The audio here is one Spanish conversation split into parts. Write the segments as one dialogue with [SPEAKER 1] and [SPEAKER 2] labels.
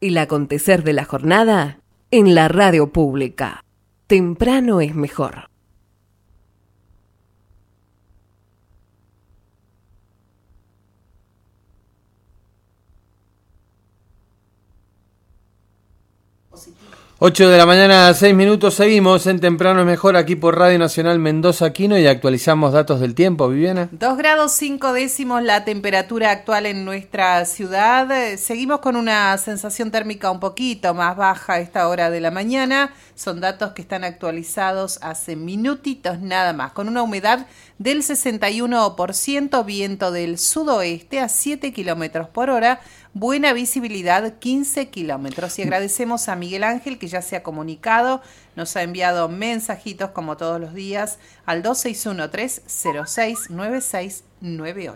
[SPEAKER 1] El acontecer de la jornada en la radio pública. Temprano es mejor.
[SPEAKER 2] Ocho de la mañana, 6 minutos, seguimos en Temprano es Mejor aquí por Radio Nacional Mendoza Quino y actualizamos datos del tiempo, Viviana.
[SPEAKER 3] 2 grados 5 décimos la temperatura actual en nuestra ciudad. Seguimos con una sensación térmica un poquito más baja a esta hora de la mañana. Son datos que están actualizados hace minutitos nada más, con una humedad del 61%, viento del sudoeste a 7 kilómetros por hora, buena visibilidad 15 kilómetros. Y agradecemos a Miguel Ángel que ya se ha comunicado, nos ha enviado mensajitos como todos los días al 2613069698.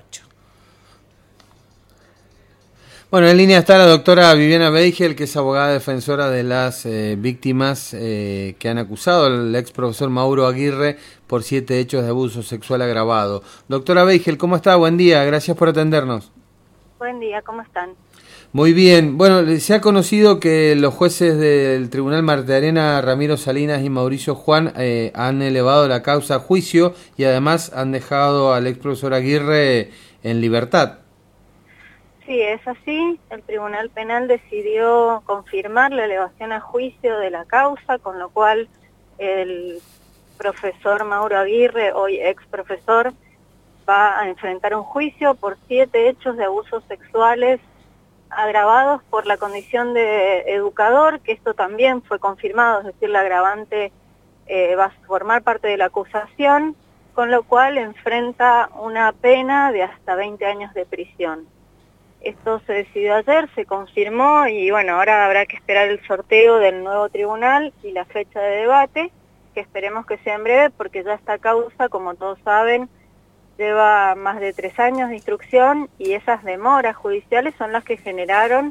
[SPEAKER 2] Bueno, en línea está la doctora Viviana Beigel, que es abogada defensora de las víctimas que han acusado al ex profesor Mauro Aguirre por 7 hechos de abuso sexual agravado. Doctora Beigel, ¿cómo está? Buen día, gracias por atendernos.
[SPEAKER 4] Buen día, ¿cómo están?
[SPEAKER 2] Muy bien. Bueno, se ha conocido que los jueces del Tribunal Mar de Arena, Ramiro Salinas y Mauricio Juan, han elevado la causa a juicio y además han dejado al ex profesor Aguirre en libertad.
[SPEAKER 4] Sí, es así. El Tribunal Penal decidió confirmar la elevación a juicio de la causa, con lo cual el profesor Mauro Aguirre, hoy ex profesor, va a enfrentar un juicio por 7 hechos de abusos sexuales agravados por la condición de educador, que esto también fue confirmado, es decir, la agravante va a formar parte de la acusación, con lo cual enfrenta una pena de hasta 20 años de prisión. Esto se decidió ayer, se confirmó y bueno, ahora habrá que esperar el sorteo del nuevo tribunal y la fecha de debate, que esperemos que sea en breve, porque ya esta causa, como todos saben, lleva más de 3 años de instrucción y esas demoras judiciales son las que generaron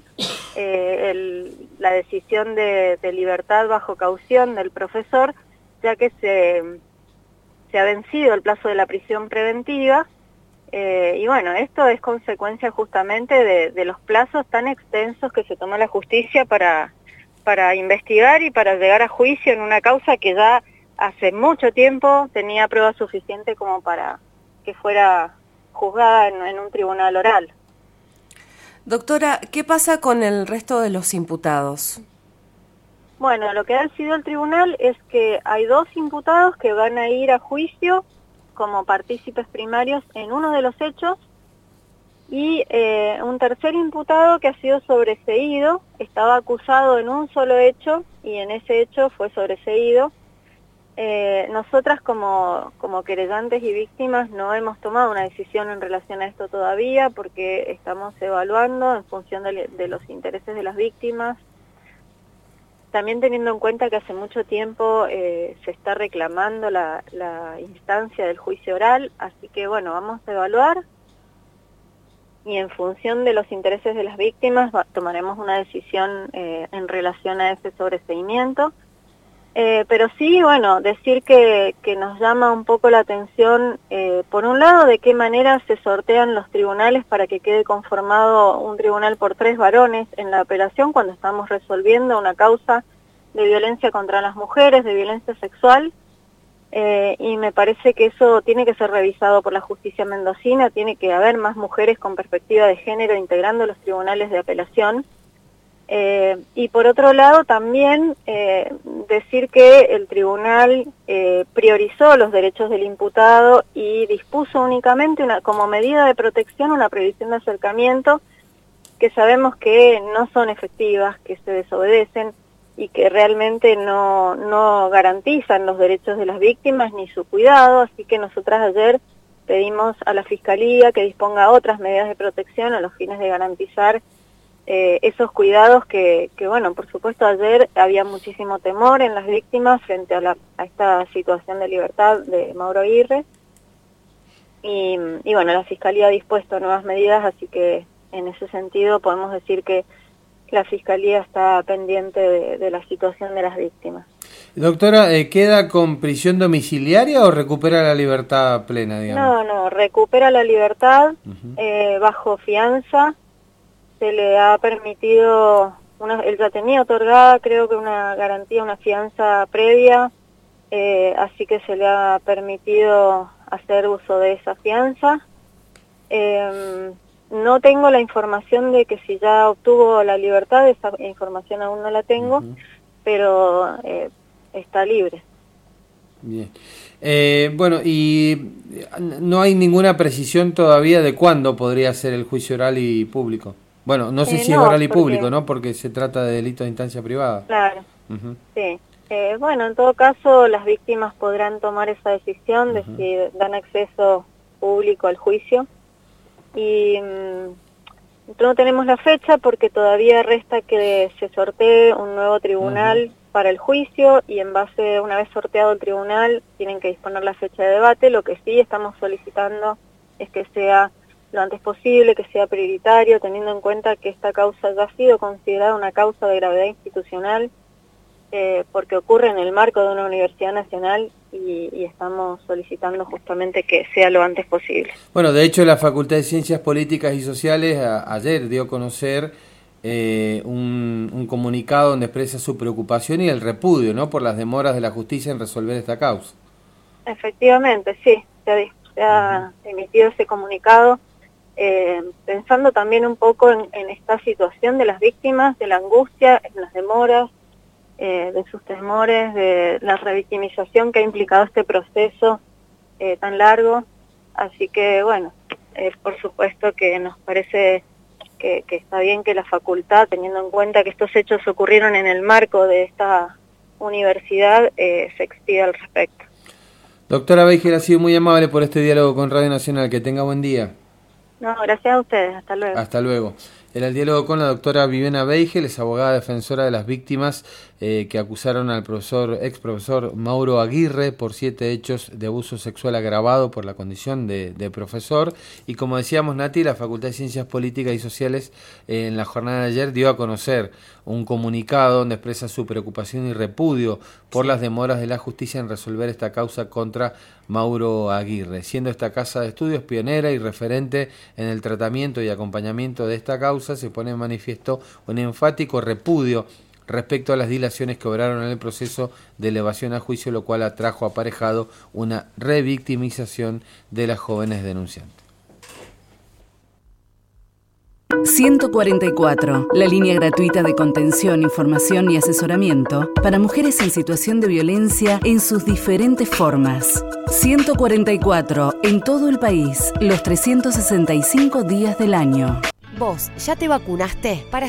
[SPEAKER 4] la decisión de libertad bajo caución del profesor, ya que se ha vencido el plazo de la prisión preventiva y bueno, esto es consecuencia justamente de los plazos tan extensos que se tomó la justicia para investigar y para llegar a juicio en una causa que ya hace mucho tiempo tenía prueba suficiente como para que fuera juzgada en un tribunal oral.
[SPEAKER 1] Doctora, ¿qué pasa con el resto de los imputados?
[SPEAKER 4] Bueno, lo que ha decidido el tribunal es que hay 2 imputados que van a ir a juicio como partícipes primarios en uno de los hechos y un tercer imputado que ha sido sobreseído, estaba acusado en un solo hecho y en ese hecho fue sobreseído. Nosotras como querellantes y víctimas no hemos tomado una decisión en relación a esto todavía porque estamos evaluando en función de los intereses de las víctimas, también teniendo en cuenta que hace mucho tiempo se está reclamando la instancia del juicio oral, así que bueno, vamos a evaluar y en función de los intereses de las víctimas tomaremos una decisión en relación a ese sobreseimiento. Pero sí, bueno, decir que nos llama un poco la atención, por un lado, de qué manera se sortean los tribunales para que quede conformado un tribunal por 3 varones en la apelación cuando estamos resolviendo una causa de violencia contra las mujeres, de violencia sexual, y me parece que eso tiene que ser revisado por la justicia mendocina, tiene que haber más mujeres con perspectiva de género integrando los tribunales de apelación. Y por otro lado también decir que el tribunal priorizó los derechos del imputado y dispuso únicamente como medida de protección una prohibición de acercamiento que sabemos que no son efectivas, que se desobedecen y que realmente no garantizan los derechos de las víctimas ni su cuidado, así que nosotras ayer pedimos a la Fiscalía que disponga otras medidas de protección a los fines de garantizar esos cuidados que bueno, por supuesto ayer había muchísimo temor en las víctimas frente a esta situación de libertad de Mauro Aguirre y bueno, la Fiscalía ha dispuesto nuevas medidas, así que en ese sentido podemos decir que la Fiscalía está pendiente de la situación de las víctimas.
[SPEAKER 2] Doctora, ¿queda con prisión domiciliaria o recupera la libertad plena, digamos?
[SPEAKER 4] No, recupera la libertad bajo fianza. Se le ha permitido él ya tenía otorgada, creo que una garantía, una fianza previa, así que se le ha permitido hacer uso de esa fianza. No tengo la información de que si ya obtuvo la libertad, esa información aún no la tengo, pero está libre.
[SPEAKER 2] Bien. Bueno, y no hay ninguna precisión todavía de cuándo podría ser el juicio oral y público. Bueno, no sé si es oral y público, ¿no? Porque se trata de delito de instancia privada.
[SPEAKER 4] Claro, sí. Bueno, en todo caso, las víctimas podrán tomar esa decisión de si dan acceso público al juicio. Y no tenemos la fecha porque todavía resta que se sortee un nuevo tribunal para el juicio, y en base, una vez sorteado el tribunal, tienen que disponer la fecha de debate. Lo que sí estamos solicitando es que sea lo antes posible, que sea prioritario, teniendo en cuenta que esta causa ya ha sido considerada una causa de gravedad institucional, porque ocurre en el marco de una universidad nacional, y estamos solicitando justamente que sea lo antes posible.
[SPEAKER 2] Bueno, de hecho la Facultad de Ciencias Políticas y Sociales ayer dio a conocer un comunicado donde expresa su preocupación y el repudio, ¿no?, por las demoras de la justicia en resolver esta causa.
[SPEAKER 4] Efectivamente, sí, se ha emitido ese comunicado, pensando también un poco en esta situación de las víctimas, de la angustia, en las demoras, de sus temores, de la revictimización que ha implicado este proceso tan largo. Así que, bueno, por supuesto que nos parece que está bien que la facultad, teniendo en cuenta que estos hechos ocurrieron en el marco de esta universidad, se expida al respecto.
[SPEAKER 2] Doctora Beigel, ha sido muy amable por este diálogo con Radio Nacional. Que tenga buen día.
[SPEAKER 4] No, gracias a ustedes. Hasta luego.
[SPEAKER 2] Hasta luego. Era el diálogo con la doctora Viviana Beigel, es abogada defensora de las víctimas que acusaron al ex profesor Mauro Aguirre por 7 hechos de abuso sexual agravado por la condición de profesor. Y como decíamos, Nati, la Facultad de Ciencias Políticas y Sociales en la jornada de ayer dio a conocer un comunicado donde expresa su preocupación y repudio por las demoras de la justicia en resolver esta causa contra Mauro Aguirre, siendo esta casa de estudios pionera y referente en el tratamiento y acompañamiento de esta causa. Se pone en manifiesto un enfático repudio respecto a las dilaciones que obraron en el proceso de elevación a juicio, lo cual atrajo aparejado una revictimización de las jóvenes denunciantes.
[SPEAKER 5] 144, la línea gratuita de contención, información y asesoramiento para mujeres en situación de violencia en sus diferentes formas. 144, en todo el país, los 365 días del año.
[SPEAKER 6] ¿Vos ya te vacunaste? Para